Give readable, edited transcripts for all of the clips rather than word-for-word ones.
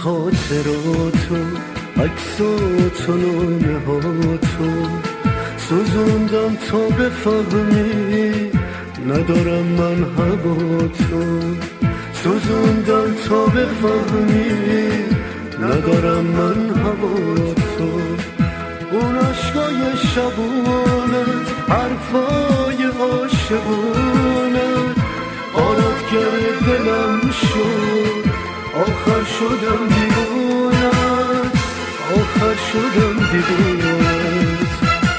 خاطراتو، عکساتو، نامه هاتو سوزوندم تا بفهمی ندارم من هواتو، سوزوندم تا بفهمی ندارم من هواتو. اون عشقای شبونت، حرفای عاشقونت غارت کرد دلم شد، آخر شدم دیوونت، آخر شدم دیوونت.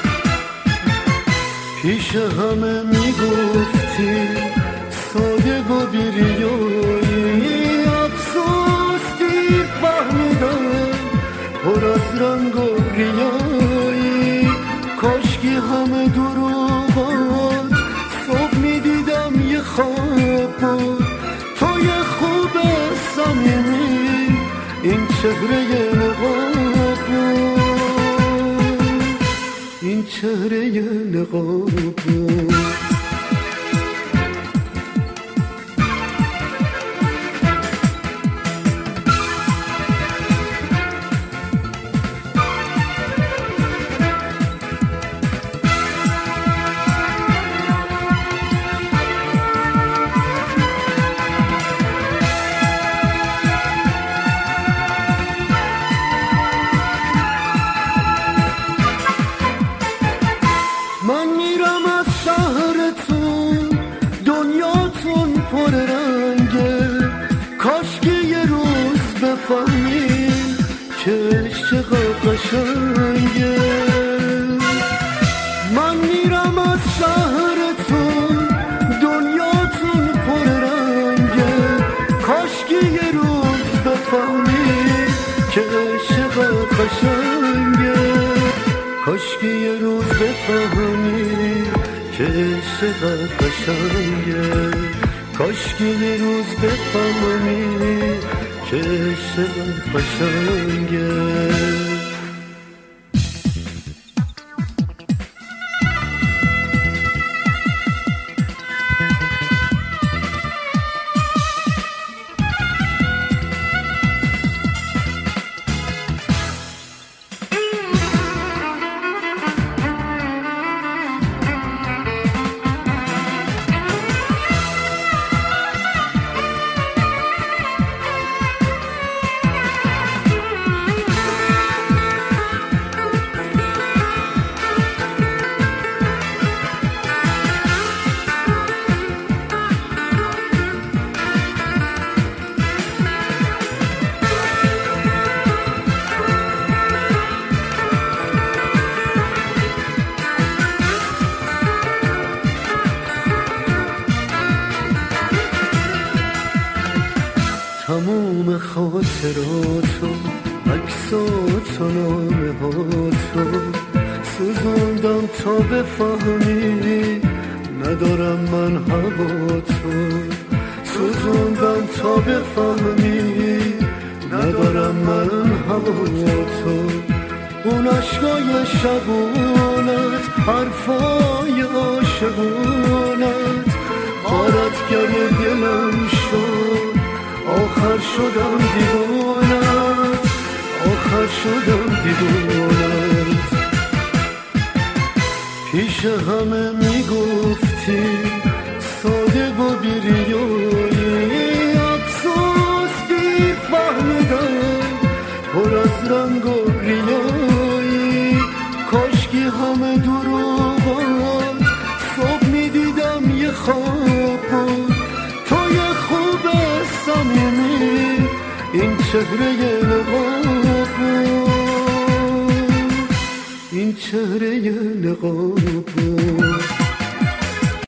پیش همه میگفتی ساده و بیریایی، افسوس دیر فهمیدم پر از رنگ و ریایی. کاشکی همه دروغات صبح میدیدم یه خواب بود، تو یه خوب صمیمی این چهره نقاب بود، این چهره نقاب بود. من میرم از شهرتون، دنیاتون پر رنگه، کاش که یه روز بفهمی که چقدر قشنگه. من میرم از شهرتون، دنیاتون پر رنگه، کاش که یه روز بفهمی که چقدر قشنگه، کاش که یه روز بفهمی که چقدر قشنگه، کاش که یه روز بفهمی که چقدر قشنگه. تموم خاطراتو، عکساتو، نامه هاتو سوزوندم تا بفهمی ندارم من هواتو، سوزوندم تا بفهمی ندارم من هواتو. اون عشقای شبونت، حرفای عاشقونت غارت کرد دلم شد، آخر شدم دیوانت، آخر شدم دیوانت. پیش همه میگفتی ساده و بیریایی، افسوس دیر فهمیدم پر از رنگ و ریایی. کاشکی همه دروغات صبح میدیدم یه خواب بود، تو یه خوب صمیمی این چهره نقاب بود، این چهره نقاب بود.